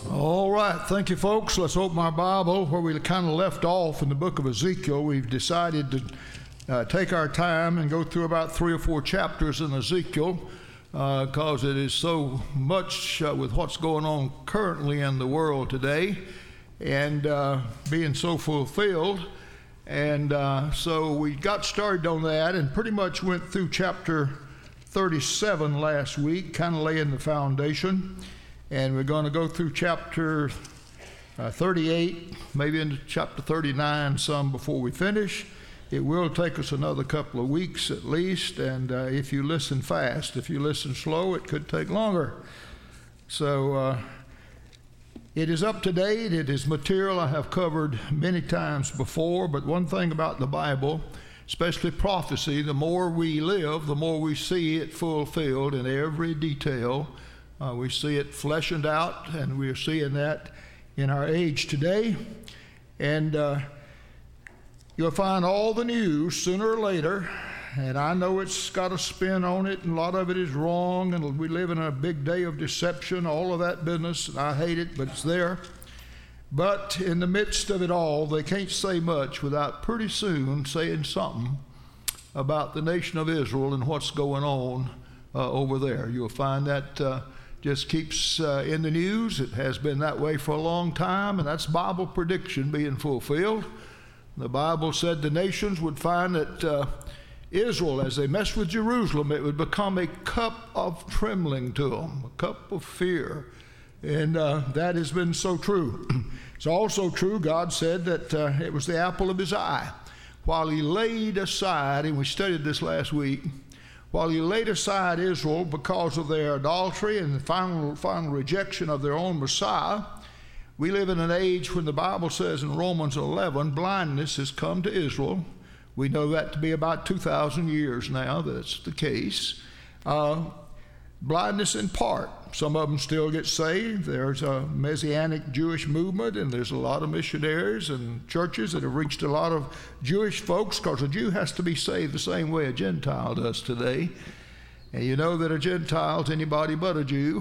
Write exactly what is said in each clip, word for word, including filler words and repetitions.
All right, thank you, folks. Let's open our Bible where we kind of left off in the book of Ezekiel. We've decided to uh, take our time and go through about three or four chapters in Ezekiel because uh, it is so much uh, with what's going on currently in the world today and uh, being so fulfilled. And uh, so we got started on that and pretty much went through chapter thirty-seven last week, kind of laying the foundation. And we're going to go through chapter uh, thirty-eight, maybe into chapter thirty-nine some before we finish. It will take us another couple of weeks at least, and uh, if you listen fast. If you listen slow, it could take longer. So uh, it is up to date. It is material I have covered many times before, but one thing about the Bible, especially prophecy, the more we live, the more we see it fulfilled in every detail. Uh, we see it fleshed out, and we're seeing that in our age today. And uh, you'll find all the news sooner or later, and I know it's got a spin on it, and a lot of it is wrong, and we live in a big day of deception, all of that business, and I hate it, but it's there. But in the midst of it all, they can't say much without pretty soon saying something about the nation of Israel and what's going on uh, over there. You'll find that uh, just keeps uh, in the news. It has been that way for a long time, and that's Bible prediction being fulfilled. The Bible said the nations would find that uh, Israel, as they messed with Jerusalem, it would become a cup of trembling to them, a cup of fear. And uh, that has been so true. It's also true, God said that uh, it was the apple of his eye. While he laid aside, and we studied this last week, while he laid aside Israel because of their adultery and the final, final rejection of their own Messiah, we live in an age when the Bible says in Romans eleven, blindness has come to Israel. We know that to be about two thousand years now that's the case. Uh, blindness in part. Some of them still get saved. There's a Messianic Jewish movement, and there's a lot of missionaries and churches that have reached a lot of Jewish folks, because a Jew has to be saved the same way a Gentile does today. And you know that a Gentile is anybody but a Jew.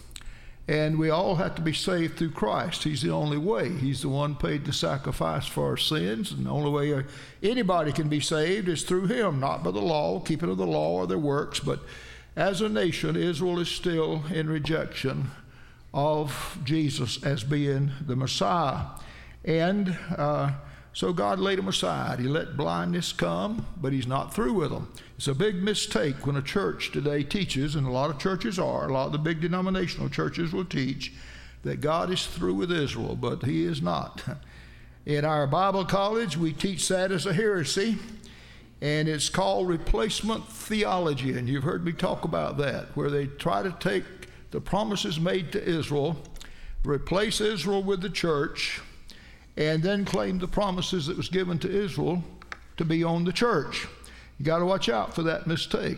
And we all have to be saved through Christ. He's the only way. He's the one paid the sacrifice for our sins. And the only way anybody can be saved is through him, not by the law, keeping of the law or their works, but as a nation, Israel is still in rejection of Jesus as being the Messiah. And uh, so God laid him aside. He let blindness come, but he's not through with them. It's a big mistake when a church today teaches, and a lot of churches are, a lot of the big denominational churches will teach, that God is through with Israel, but he is not. In our Bible college, we teach that as a heresy. And it's called replacement theology, and you've heard me talk about that, where they try to take the promises made to Israel, replace Israel with the church, and then claim the promises that was given to Israel to be on the church. You got to watch out for that mistake.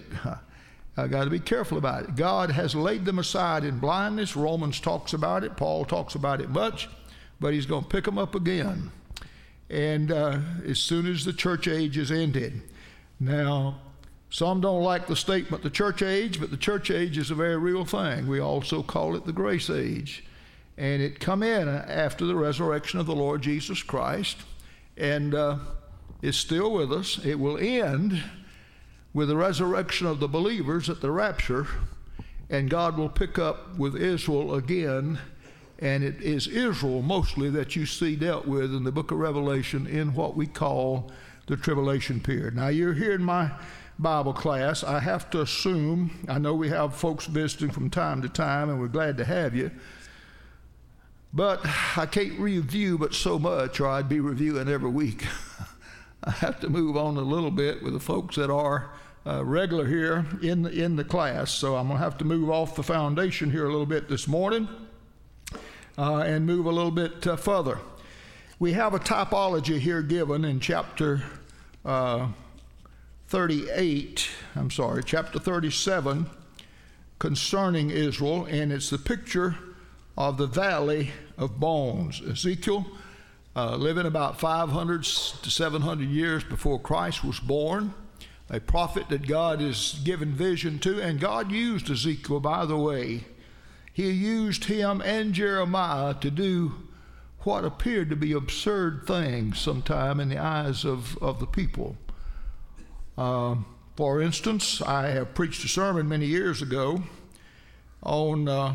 I got to be careful about it. God has laid them aside in blindness. Romans talks about it. Paul talks about it much, but he's going to pick them up again. And uh, as soon as the church age is ended. Now, some don't like the statement, the church age, but the church age is a very real thing. We also call it the grace age. And it come in after the resurrection of the Lord Jesus Christ, and uh, is still with us. It will end with the resurrection of the believers at the rapture, and God will pick up with Israel again. And it is Israel mostly that you see dealt with in the book of Revelation in what we call the tribulation period. Now, you're here in my Bible class. I have to assume, I know we have folks visiting from time to time, and we're glad to have you. But I can't review but so much, or I'd be reviewing every week. I have to move on a little bit with the folks that are uh, regular here in the, in the class. So I'm going to have to move off the foundation here a little bit this morning. Uh, and move a little bit uh, further. We have a typology here given in chapter uh, thirty-eight, I'm sorry, chapter thirty-seven concerning Israel, and it's the picture of the valley of bones. Ezekiel, uh, living about five hundred to seven hundred years before Christ was born, a prophet that God has given vision to, and God used Ezekiel, by the way. he used him and Jeremiah to do what appeared to be absurd things sometime in the eyes of, of the people. Uh, for instance, I have preached a sermon many years ago on uh,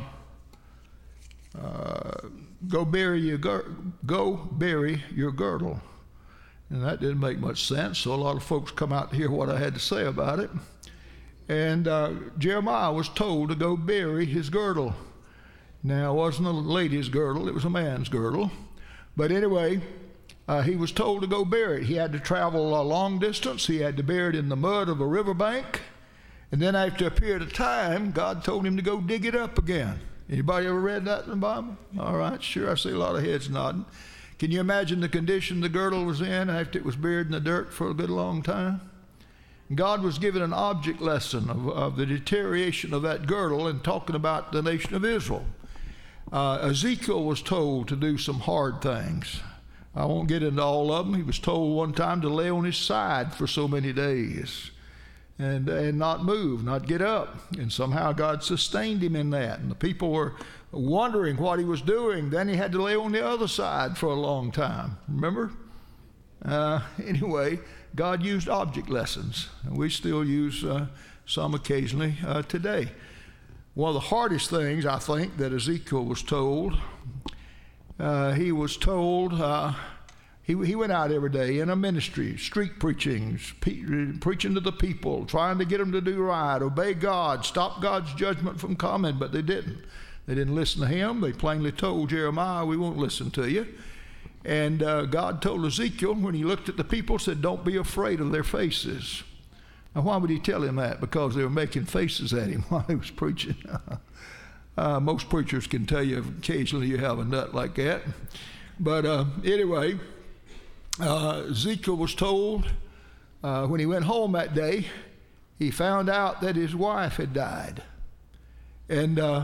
uh, go bury your gir- go bury your girdle. And that didn't make much sense, so a lot of folks come out to hear what I had to say about it. And uh, Jeremiah was told to go bury his girdle. Now, it wasn't a lady's girdle, it was a man's girdle. But anyway, uh, he was told to go bury it. He had to travel a long distance. He had to bury it in the mud of a riverbank. And then after a period of time, God told him to go dig it up again. Anybody ever read that in the Bible? All right, sure, I see a lot of heads nodding. Can you imagine the condition the girdle was in after it was buried in the dirt for a good long time? God was given an object lesson of, of the deterioration of that girdle and talking about the nation of Israel. Uh, Ezekiel was told to do some hard things. I won't get into all of them. He was told one time to lay on his side for so many days and, and not move, not get up. And somehow God sustained him in that. And the people were wondering what he was doing. Then he had to lay on the other side for a long time. Remember? Uh, anyway, God used object lessons, and we still use uh, some occasionally uh, today. One of the hardest things, I think, that Ezekiel was told, uh, he was told, uh, he, he went out every day in a ministry, street preaching, pe- preaching to the people, trying to get them to do right, obey God, stop God's judgment from coming, but they didn't. They didn't listen to him. They plainly told Jeremiah, we won't listen to you. And uh, God told Ezekiel, when he looked at the people, said, don't be afraid of their faces. Now, why would he tell him that? Because they were making faces at him while he was preaching. uh, most preachers can tell you occasionally you have a nut like that. But uh, anyway, uh, Ezekiel was told uh, when he went home that day, he found out that his wife had died. And uh,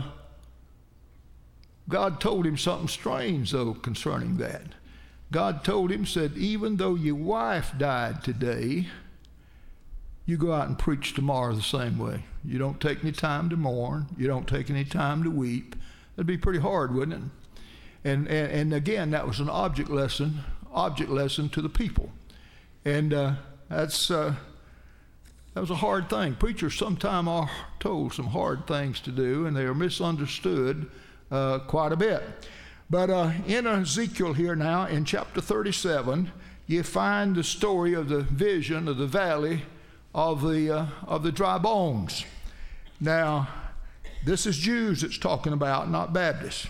God told him something strange, though, concerning that. God told him, said, even though your wife died today, you go out and preach tomorrow the same way. You don't take any time to mourn. You don't take any time to weep. That'd be pretty hard, wouldn't it? And and, and again, that was an object lesson, object lesson to the people. And uh, that's uh, that was a hard thing. Preachers sometimes are told some hard things to do, and they are misunderstood uh, quite a bit. But uh, in Ezekiel here now, in chapter thirty-seven, you find the story of the vision of the valley of the uh, of the dry bones. Now, this is Jews it's talking about, not Baptists.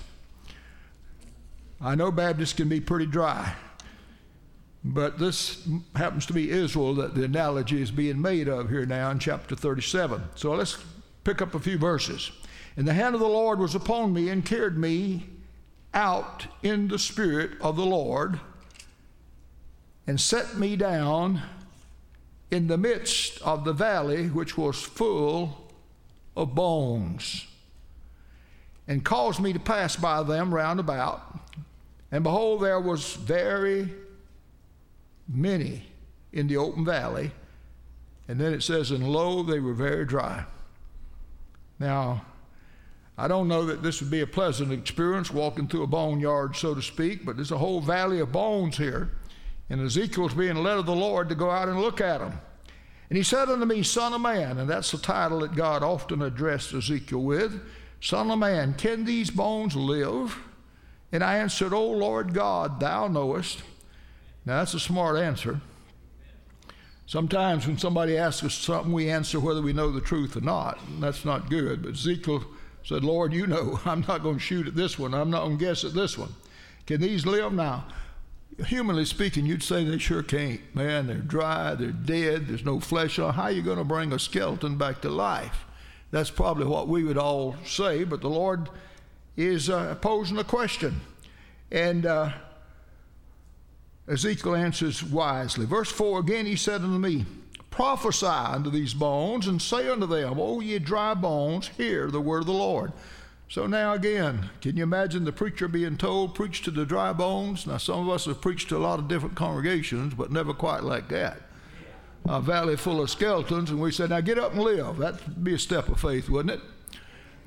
I know Baptists can be pretty dry, but this happens to be Israel that the analogy is being made of here now in chapter thirty-seven. So let's pick up a few verses. And the hand of the Lord was upon me and carried me out in the spirit of the Lord and set me down in the midst of the valley, which was full of bones, and caused me to pass by them round about. And behold, there was very many in the open valley. And then it says, and lo, they were very dry. Now, I don't know that this would be a pleasant experience, walking through a boneyard, so to speak, but there's a whole valley of bones here. And Ezekiel's being led of the Lord to go out and look at them. And he said unto me, Son of man, and that's the title that God often addressed Ezekiel with, Son of man, can these bones live? And I answered, O Lord God, thou knowest. Now that's a smart answer. Sometimes when somebody asks us something, we answer whether we know the truth or not, and that's not good. But Ezekiel said, Lord, you know, I'm not going to shoot at this one. I'm not going to guess at this one. Can these live? Now, humanly speaking, you'd say they sure can't. Man, they're dry, they're dead, there's no flesh on. How are you going to bring a skeleton back to life? That's probably what we would all say, but the Lord is uh, posing a question. And uh, Ezekiel answers wisely. Verse four, again he said unto me, Prophesy unto these bones, and say unto them, O ye dry bones, hear the word of the Lord. So now again, can you imagine the preacher being told, preach to the dry bones? Now some of us have preached to a lot of different congregations, but never quite like that. A valley full of skeletons, and we said, now get up and live. That'd be a step of faith, wouldn't it?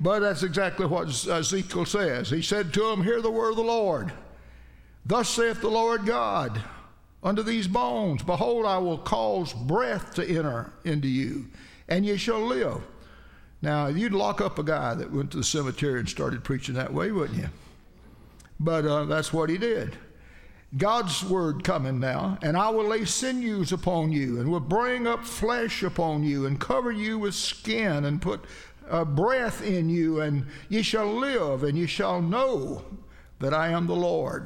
But that's exactly what Ezekiel says. He said to him, hear the word of the Lord. Thus saith the Lord God unto these bones, behold, I will cause breath to enter into you, and ye shall live. Now, you'd lock up a guy that went to the cemetery and started preaching that way, wouldn't you? But uh, that's what he did. God's word coming now, and I will lay sinews upon you, and will bring up flesh upon you, and cover you with skin, and put uh, breath in you, and ye shall live, and ye shall know that I am the Lord.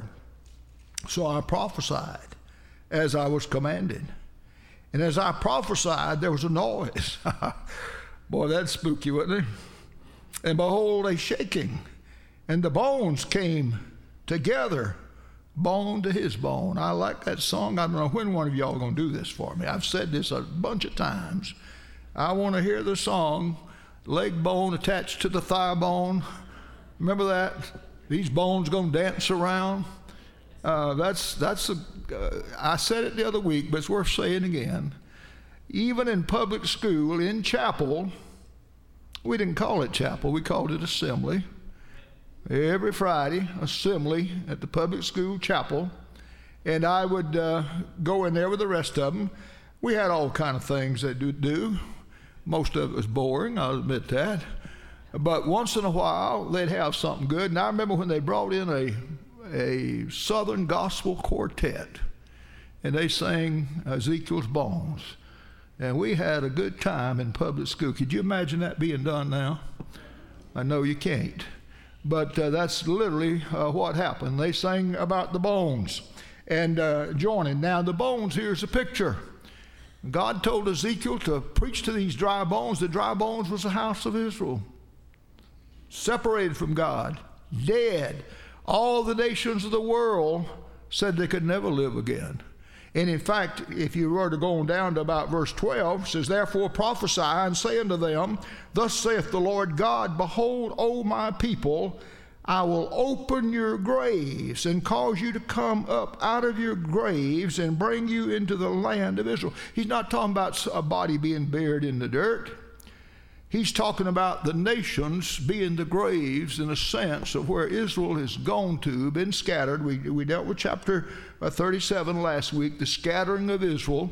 So I prophesied as I was commanded. And as I prophesied, there was a noise. Boy, that's spooky, wasn't it? And behold, a shaking, and the bones came together, bone to his bone. I like that song. I don't know when one of y'all are going to do this for me. I've said this a bunch of times. I want to hear the song, leg bone attached to the thigh bone. Remember that? These bones going to dance around. Uh, that's, that's a, uh, I said it the other week, but it's worth saying again. Even in public school, in chapel, we didn't call it chapel, we called it assembly. Every Friday, assembly at the public school chapel, and I would uh, go in there with the rest of them. We had all kind of things that do do. Most of it was boring, I'll admit that. But once in a while, they'd have something good. And I remember when they brought in a, a Southern gospel quartet, and they sang Ezekiel's Bones. And we had a good time in public school. Could you imagine that being done now? I know you can't. But uh, that's literally uh, what happened. They sang about the bones and uh, joining. Now, the bones, here's a picture. God told Ezekiel to preach to these dry bones. The dry bones was the house of Israel. Separated from God, dead. All the nations of the world said they could never live again. And in fact, if you were to go on down to about verse twelve, it says, therefore prophesy and say unto them, thus saith the Lord God, behold, O my people, I will open your graves and cause you to come up out of your graves and bring you into the land of Israel. He's not talking about a body being buried in the dirt. He's talking about the nations being the graves in a sense of where Israel has gone to, been scattered. We, we dealt with chapter thirty-seven last week, the scattering of Israel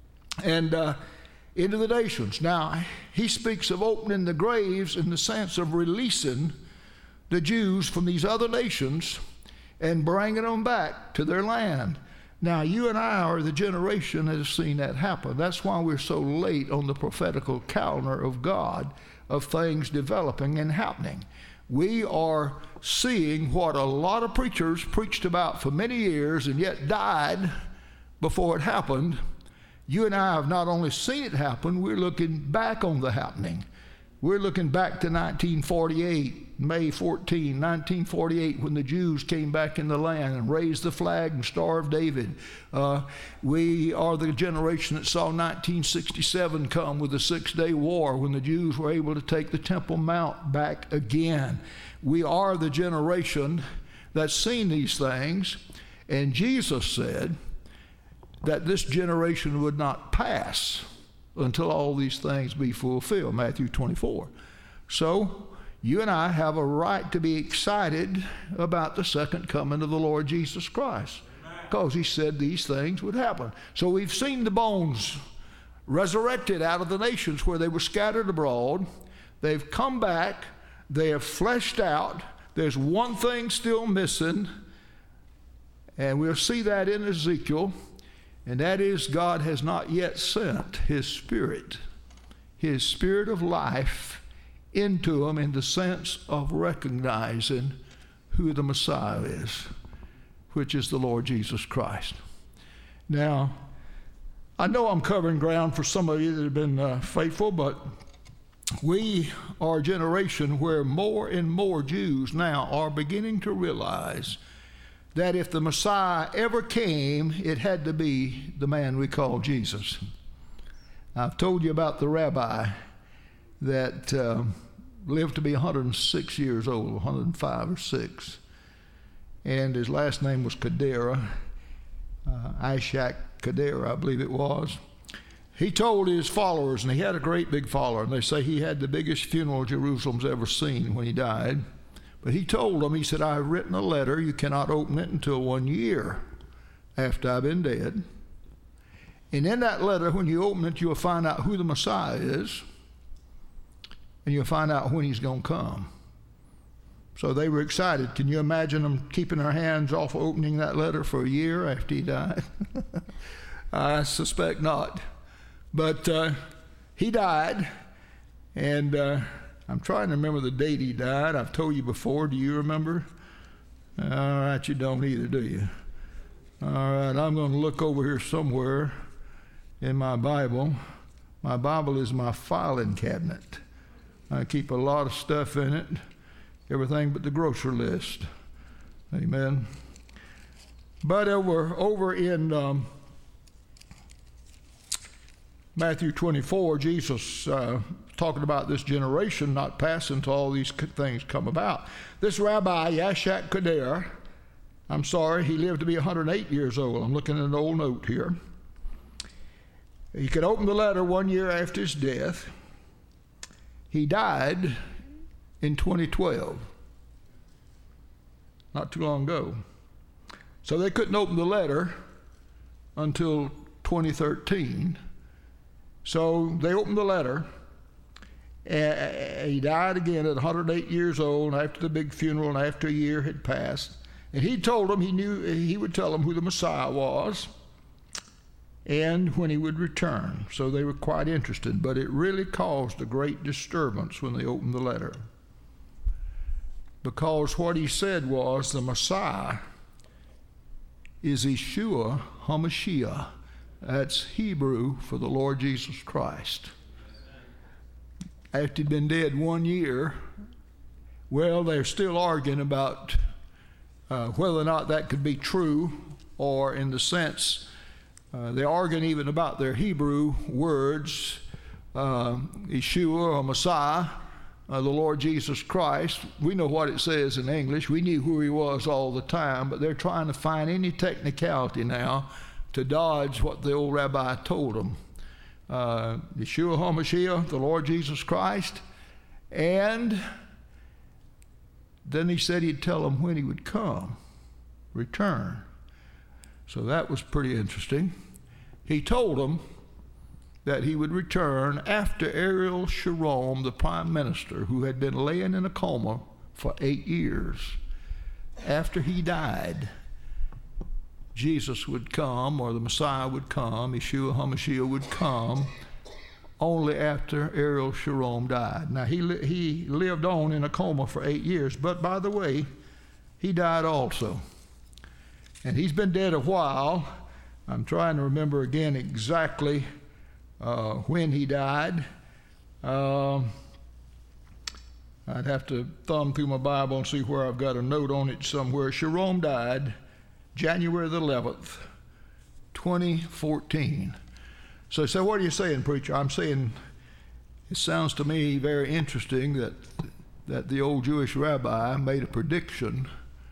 and uh, into the nations. Now, he speaks of opening the graves in the sense of releasing the Jews from these other nations and bringing them back to their land. Now, you and I are the generation that has seen that happen. That's why we're so late on the prophetical calendar of God, of things developing and happening. We are seeing what a lot of preachers preached about for many years and yet died before it happened. You and I have not only seen it happen, we're looking back on the happening. We're looking back to nineteen forty-eight, May fourteenth, nineteen forty-eight, when the Jews came back in the land and raised the flag and Star of David. Uh, we are the generation that saw nineteen sixty-seven come with the Six-Day War, when the Jews were able to take the Temple Mount back again. We are the generation that's seen these things, and Jesus said that this generation would not pass until all these things be fulfilled, Matthew twenty-four. So, you and I have a right to be excited about the second coming of the Lord Jesus Christ, because he said these things would happen. So we've seen the bones resurrected out of the nations where they were scattered abroad. They've come back. They have fleshed out. There's one thing still missing, and we'll see that in Ezekiel. And that is, God has not yet sent his Spirit, his Spirit of life, into them in the sense of recognizing who the Messiah is, which is the Lord Jesus Christ. Now, I know I'm covering ground for some of you that have been uh, faithful, but we are a generation where more and more Jews now are beginning to realize that if the Messiah ever came, it had to be the man we call Jesus. I've told you about the rabbi that uh, lived to be one hundred six years old, one hundred five or six, and his last name was Kadera, uh, Ishak Kadera, I believe it was. he told his followers, and he had a great big follower, and they say he had the biggest funeral Jerusalem's ever seen when he died. But he told them, he said, I've written a letter. You cannot open it until one year after I've been dead. And in that letter, when you open it, you'll find out who the Messiah is, and you'll find out when he's going to come. So they were excited. Can you imagine them keeping their hands off opening that letter for a year after he died? I suspect not. But uh, he died, and uh, I'm trying to remember the date he died. I've told you before. Do you remember? All right, you don't either, do you? All right, I'm going to look over here somewhere in my Bible. My Bible is my filing cabinet. I keep a lot of stuff in it, everything but the grocery list. Amen. But over, over in um, Matthew twenty-four, Jesus uh, talking about this generation not passing until all these things come about. This rabbi, Yashak Kader, I'm sorry, he lived to be one hundred eight years old. I'm looking at an old note here. He could open the letter one year after his death. He died in twenty twelve, not too long ago. So they couldn't open the letter until twenty thirteen. So they opened the letter, and he died again at one hundred eight years old after the big funeral and after a year had passed. And he told them he knew he would tell them who the Messiah was and when he would return. So they were quite interested, but it really caused a great disturbance when they opened the letter, because what he said was the Messiah is Yeshua HaMashiach. That's Hebrew for the Lord Jesus Christ. After he'd been dead one year, well, they're still arguing about uh, whether or not that could be true, or in the sense, uh, they're arguing even about their Hebrew words, uh, Yeshua or Messiah, uh, the Lord Jesus Christ. We know what it says in English. We knew who he was all the time, but they're trying to find any technicality now to dodge what the old rabbi told them. Uh, Yeshua HaMashiach, the Lord Jesus Christ, and then he said he'd tell them when he would come, return. So that was pretty interesting. He told them that he would return after Ariel Sharon, the prime minister, who had been laying in a coma for eight years. After he died, Jesus would come, or the Messiah would come, Yeshua HaMashiach would come, only after Ariel Sharon died. Now, he, li- he lived on in a coma for eight years, but by the way, he died also. And he's been dead a while. I'm trying to remember again exactly uh, when he died. Um, I'd have to thumb through my Bible and see where I've got a note on it somewhere. Sharon died January the eleventh, twenty fourteen. So, so what are you saying, preacher? I'm saying it sounds to me very interesting that that the old Jewish rabbi made a prediction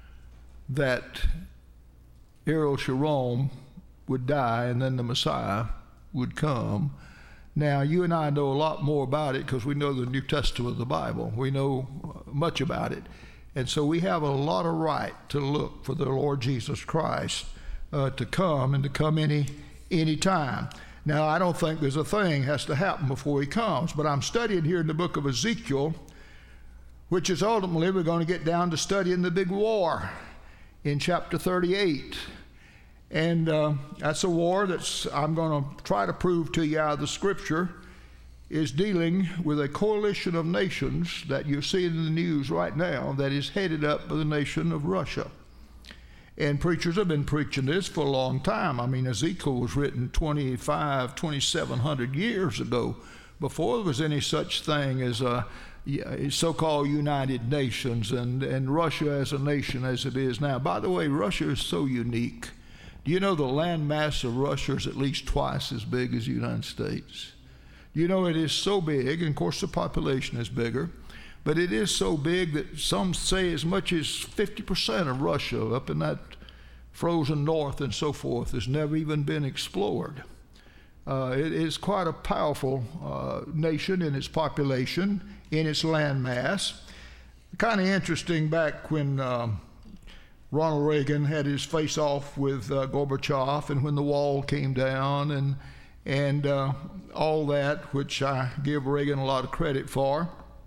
that Ariel Sharon would die and then the Messiah would come. Now, you and I know a lot more about it because we know the New Testament of the Bible. We know much about it. And so we have a lot of right to look for the Lord Jesus Christ uh, to come, and to come any any time. Now, I don't think there's a thing has to happen before he comes, but I'm studying here in the book of Ezekiel, which is ultimately we're going to get down to studying the big war in chapter thirty-eight. And uh, that's a war that's, I'm going to try to prove to you out of the scripture, is dealing with a coalition of nations that you're seeing in the news right now that is headed up by the nation of Russia. And preachers have been preaching this for a long time. I mean, Ezekiel was written twenty-five, twenty-seven hundred years ago, before there was any such thing as a so-called United Nations and, and Russia as a nation as it is now. By the way, Russia is so unique. Do you know the land mass of Russia is at least twice as big as the United States? You know, it is so big, and of course the population is bigger, but it is so big that some say as much as fifty percent of Russia up in that frozen north and so forth has never even been explored. Uh, it is quite a powerful uh, nation in its population, in its landmass. Kind of interesting back when um, Ronald Reagan had his face-off with uh, Gorbachev, and when the wall came down, and and uh, all that, which I give Reagan a lot of credit for.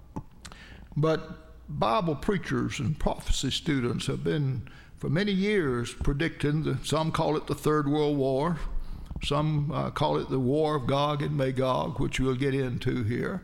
But Bible preachers and prophecy students have been, for many years, predicting, the, some call it the Third World War, some uh, call it the War of Gog and Magog, which we'll get into here.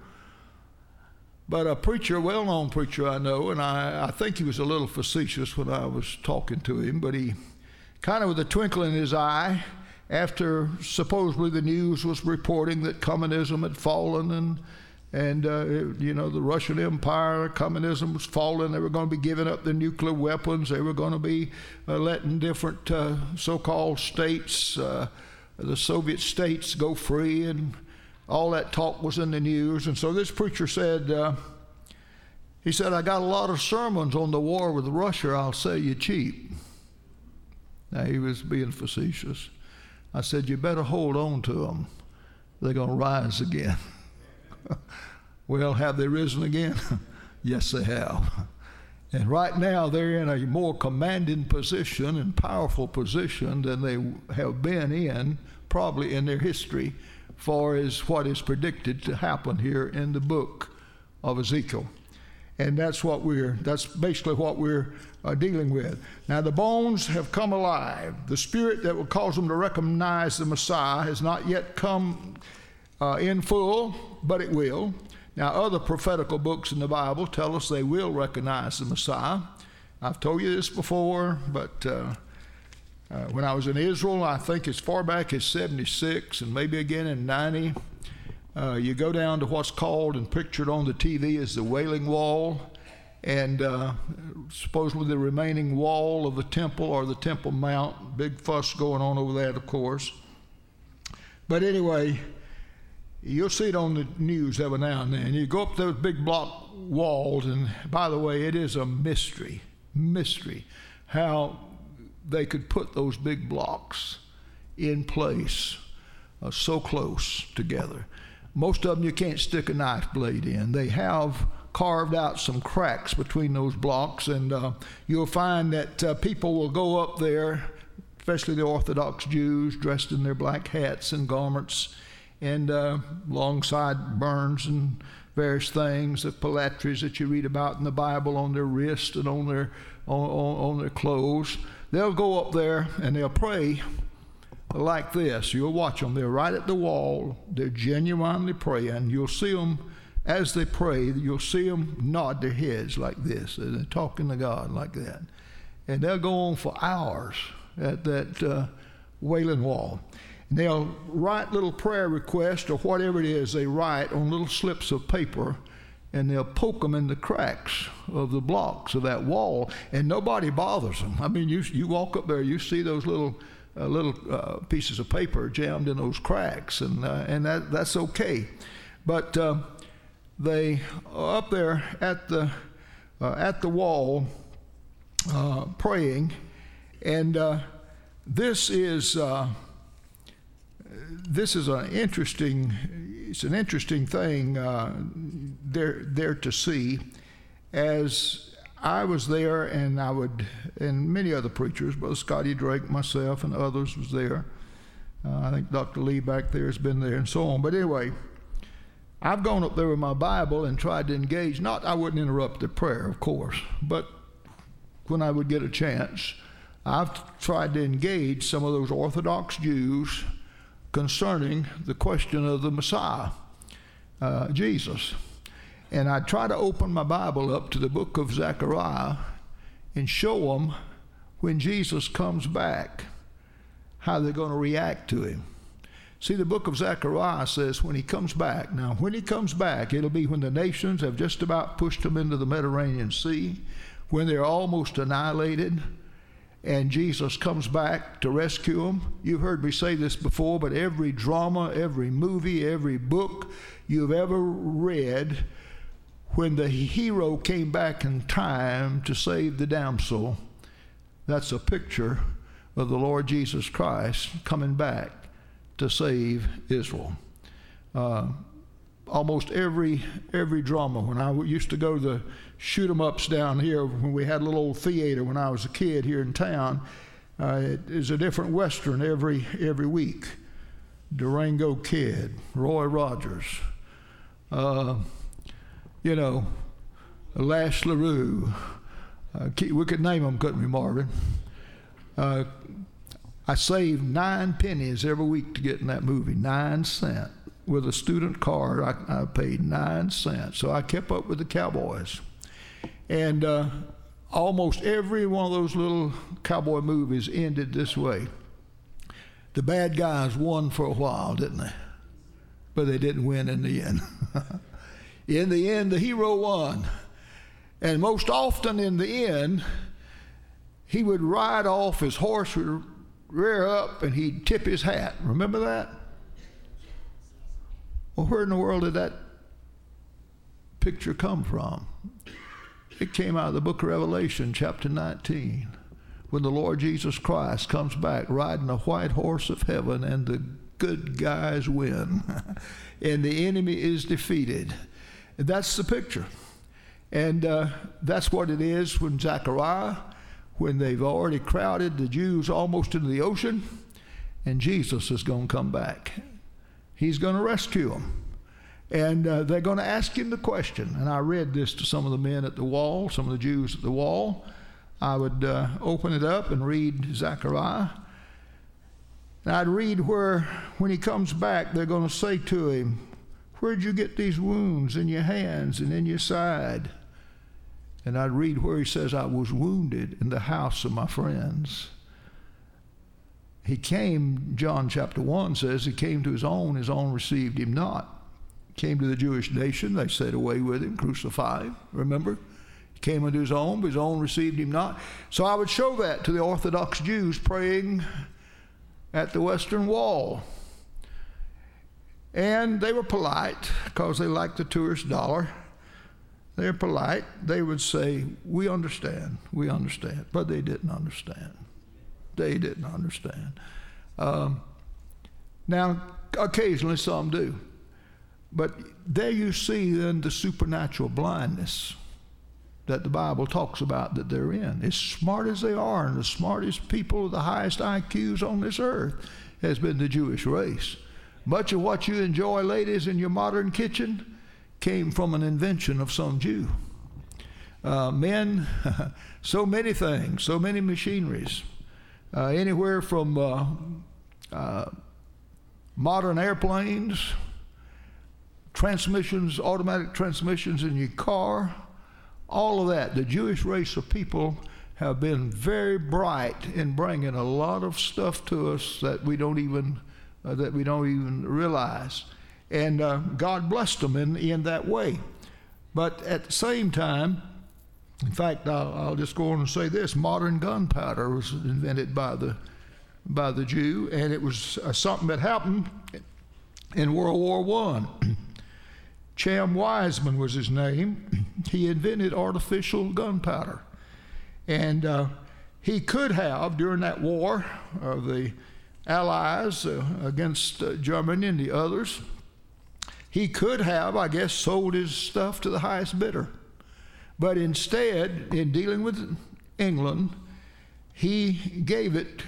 But a preacher, a well-known preacher I know, and I, I think he was a little facetious when I was talking to him, but he kind of with a twinkle in his eye, after supposedly the news was reporting that communism had fallen and And, uh, it, you know, the Russian Empire, communism was falling. They were going to be giving up their nuclear weapons. They were going to be uh, letting different uh, so-called states, uh, the Soviet states, go free. And all that talk was in the news. And so this preacher said, uh, he said, I got a lot of sermons on the war with Russia. I'll sell you cheap. Now, he was being facetious. I said, you better hold on to them. They're going to rise again. Well, have they risen again? Yes, they have. And right now they're in a more commanding position and powerful position than they have been in probably in their history, far as what is predicted to happen here in the book of Ezekiel. And that's what we're, that's basically what we're uh, dealing with. Now the bones have come alive. The spirit that will cause them to recognize the Messiah has not yet come uh, in full, but it will. Now other prophetical books in the Bible tell us they will recognize the Messiah. I've told you this before, but uh, uh, when I was in Israel, I think as far back as seventy-six and maybe again in ninety, Uh, you go down to what's called and pictured on the T V as the Wailing Wall, and uh, supposedly the remaining wall of the temple or the Temple Mount. Big fuss going on over that, of course. But anyway, you'll see it on the news every now and then. You go up those big block walls, and by the way, it is a mystery, mystery, how they could put those big blocks in place uh, so close together. Most of them you can't stick a knife blade in. They have carved out some cracks between those blocks, and uh, you'll find that uh, people will go up there, especially the Orthodox Jews, dressed in their black hats and garments, and uh, alongside burns and various things, the phylacteries that you read about in the Bible on their wrists and on their on, on, on their clothes. They'll go up there and they'll pray like this. You'll watch them. They're right at the wall. They're genuinely praying. You'll see them as they pray. You'll see them nod their heads like this. And they're talking to God like that. And they'll go on for hours at that uh, Wailing Wall. And they'll write little prayer requests or whatever it is they write on little slips of paper, and they'll poke them in the cracks of the blocks of that wall, and nobody bothers them. I mean, you you walk up there, you see those little Uh, little uh, pieces of paper jammed in those cracks, and uh, and that that's okay. But uh, they are up there at the uh, at the wall uh, praying, and uh, this is uh, this is an interesting it's an interesting thing uh, there there to see. As I was there, and I would, and many other preachers, Brother Scotty Drake, myself, and others was there. Uh, I think Doctor Lee back there has been there, and so on. But anyway, I've gone up there with my Bible and tried to engage. Not, I wouldn't interrupt the prayer, of course, but when I would get a chance, I've tried to engage some of those Orthodox Jews concerning the question of the Messiah, uh, Jesus. And I try to open my Bible up to the book of Zechariah and show them when Jesus comes back, how they're going to react to him. See, the book of Zechariah says when he comes back. Now, when he comes back, it'll be when the nations have just about pushed him into the Mediterranean Sea, when they're almost annihilated, and Jesus comes back to rescue them. You've heard me say this before, but every drama, every movie, every book you've ever read, when the hero came back in time to save the damsel, that's a picture of the Lord Jesus Christ coming back to save Israel. Uh, almost every every drama, when I used to go to the shoot-em-ups down here, when we had a little old theater when I was a kid here in town, uh, it is a different Western every every week. Durango Kid, Roy Rogers, uh, you know, Lash LaRue. Uh, we could name them, couldn't we, Marvin? Uh, I saved nine pennies every week to get in that movie, nine cents. With a student card, I, I paid nine cents. So I kept up with the Cowboys. And uh, almost every one of those little cowboy movies ended this way. The bad guys won for a while, didn't they? But they didn't win in the end. In the end, the hero won. And most often in the end, he would ride off, his horse would rear up, and he'd tip his hat. Remember that? Well, where in the world did that picture come from? It came out of the book of Revelation, chapter nineteen, when the Lord Jesus Christ comes back riding a white horse of heaven, and the good guys win, and the enemy is defeated. And that's the picture. And uh, that's what it is when Zechariah, when they've already crowded the Jews almost into the ocean, and Jesus is going to come back. He's going to rescue them. And uh, they're going to ask him the question. And I read this to some of the men at the wall, some of the Jews at the wall. I would uh, open it up and read Zechariah. And I'd read where, when he comes back, they're going to say to him, "Where'd you get these wounds in your hands and in your side?" And I'd read where he says, "I was wounded in the house of my friends." He came, John chapter one says, he came to his own, his own received him not. He came to the Jewish nation, they said, "Away with him, crucify him." Remember? He came unto his own, but his own received him not. So I would show that to the Orthodox Jews praying at the Western Wall. And they were polite because they liked the tourist dollar. They're polite. They would say, "We understand, we understand." But they didn't understand. They didn't understand. Um, now, occasionally some do. But there you see then the supernatural blindness that the Bible talks about that they're in. As smart as they are, and the smartest people with the highest I Qs on this earth has been the Jewish race. Much of what you enjoy, ladies, in your modern kitchen came from an invention of some Jew. Uh, men, so many things, so many machineries, uh, anywhere from uh, uh, modern airplanes, transmissions, automatic transmissions in your car, all of that. The Jewish race of people have been very bright in bringing a lot of stuff to us that we don't even uh, that we don't even realize. And uh, God blessed them in, in that way. But at the same time, in fact, I'll, I'll just go on and say this: modern gunpowder was invented by the by the Jew, and it was uh, something that happened in World War One. Chaim Weizmann was his name. He invented artificial gunpowder, and uh, he could have, during that war of the Allies uh, against uh, Germany and the others, he could have, I guess, sold his stuff to the highest bidder. But instead, in dealing with England, he gave it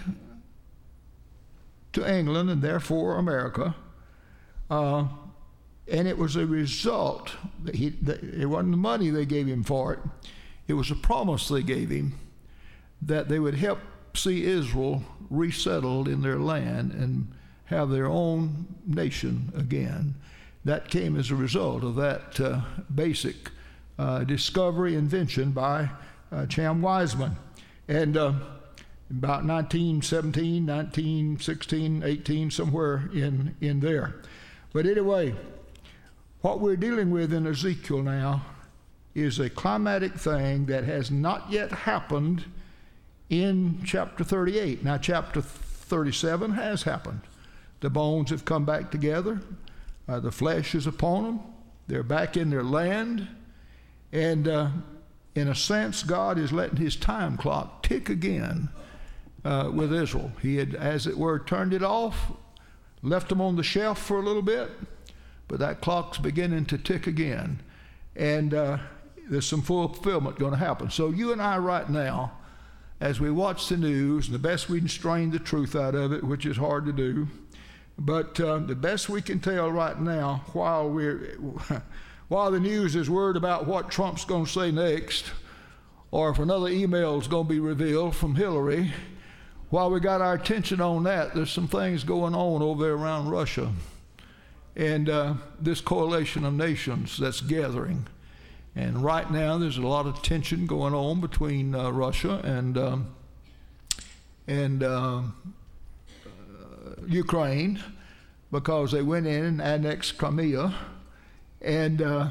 to England and therefore America. Uh, and it was a result. That he, that it wasn't the money they gave him for it. It was a promise they gave him that they would help see Israel resettled in their land and have their own nation again. That came as a result of that uh, basic uh, discovery, invention by uh, Chaim Weizmann. And uh, about nineteen seventeen, nineteen sixteen, eighteen, somewhere in, in there. But anyway, what we're dealing with in Ezekiel now is a climatic thing that has not yet happened in chapter thirty-eight. Now, chapter thirty-seven has happened. The bones have come back together. Uh, the flesh is upon them. They're back in their land. And uh, in a sense, God is letting his time clock tick again uh, with Israel. He had, as it were, turned it off left them on the shelf for a little bit, but that clock's beginning to tick again. And uh, there's some fulfillment going to happen. So you and I right now, as we watch the news, and the best we can strain the truth out of it, which is hard to do, but uh, the best we can tell right now, while we're while the news is worried about what Trump's going to say next, or if another email is going to be revealed from Hillary, while we got our attention on that, there's some things going on over there around Russia, and uh, this coalition of nations that's gathering. And right now, there's a lot of tension going on between uh, Russia and um, and uh, uh, Ukraine, because they went in and annexed Crimea, and uh,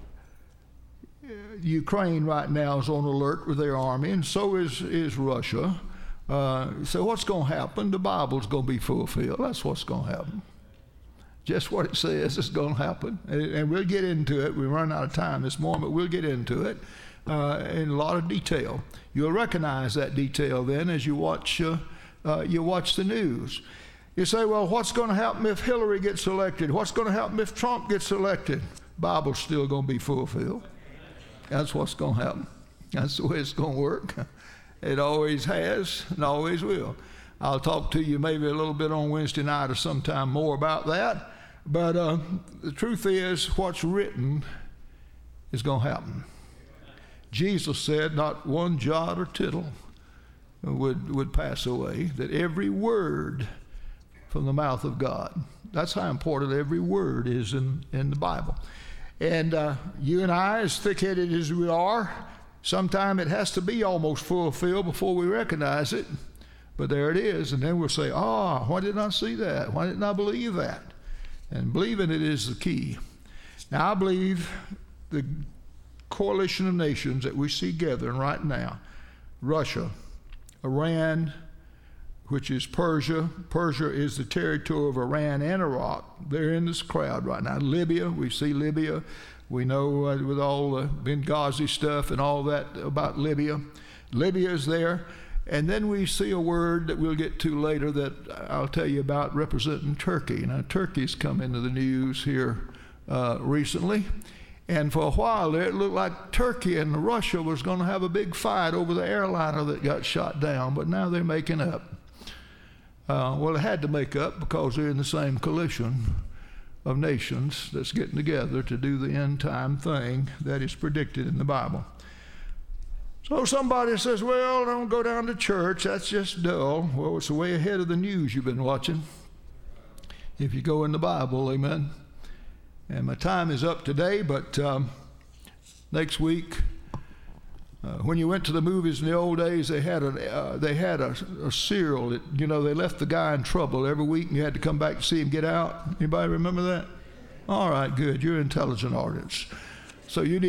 Ukraine right now is on alert with their army, and so is is Russia. Uh, so what's going to happen? The Bible's going to be fulfilled. That's what's going to happen. Just what it says is going to happen. And, and we'll get into it. We run out of time this morning, but we'll get into it uh, in a lot of detail. You'll recognize that detail then as you watch, uh, uh, you watch the news. You say, well, what's going to happen if Hillary gets elected? What's going to happen if Trump gets elected? The Bible's still going to be fulfilled. That's what's going to happen. That's the way it's going to work. It always has and always will. I'll talk to you maybe a little bit on Wednesday night or sometime more about that. But uh, the truth is, what's written is going to happen. Jesus said not one jot or tittle would, would pass away, that every word from the mouth of God. That's how important every word is in, in the Bible. And uh, you and I, as thick-headed as we are, sometime it has to be almost fulfilled before we recognize it. But there it is, and then we'll say, ah, oh, why didn't I see that? Why didn't I believe that? And believing it is the key. Now, I believe the coalition of nations that we see gathering right now, Russia, Iran, which is Persia. Persia is the territory of Iran and Iraq. They're in this crowd right now. Libya, we see Libya. We know uh, with all the Benghazi stuff and all that about Libya. Libya is there. And then we see a word that we'll get to later that I'll tell you about representing Turkey. Now, Turkey's come into the news here uh, recently. And for a while there, it looked like Turkey and Russia was going to have a big fight over the airliner that got shot down. But now they're making up. Uh, well, they had to make up because they're in the same coalition of nations that's getting together to do the end time thing that is predicted in the Bible. So somebody says, well, don't go down to church. That's just dull. Well, it's way ahead of the news you've been watching. If you go in the Bible, amen. And my time is up today, but um, next week, uh, when you went to the movies in the old days, they had a uh, they had a, a serial that, you know, they left the guy in trouble every week, and you had to come back to see him get out. Anybody remember that? All right, good. You're an intelligent audience. So you need